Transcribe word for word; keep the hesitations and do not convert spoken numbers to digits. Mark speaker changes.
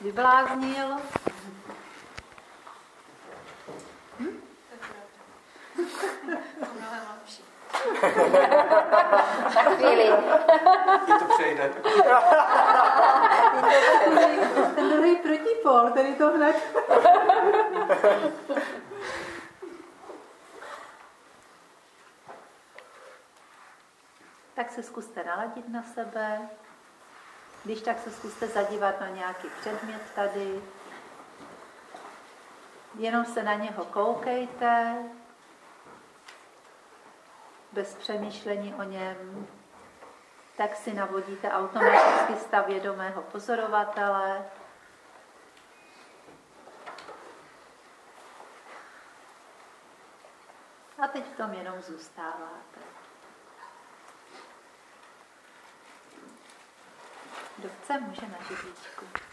Speaker 1: vybláznil. Hm?
Speaker 2: Mnohem lepší.
Speaker 3: Na chvíli.
Speaker 4: I to přejde.
Speaker 1: Ten druhý protipol, tady to hned. Tak se zkuste naladit na sebe. Když tak se zkuste zadívat na nějaký předmět tady. Jenom se na něho koukejte. Bez přemýšlení o něm. Tak si navodíte automaticky stav vědomého pozorovatele. A teď v tom jenom zůstáváte. Kdo chce, může na židličku.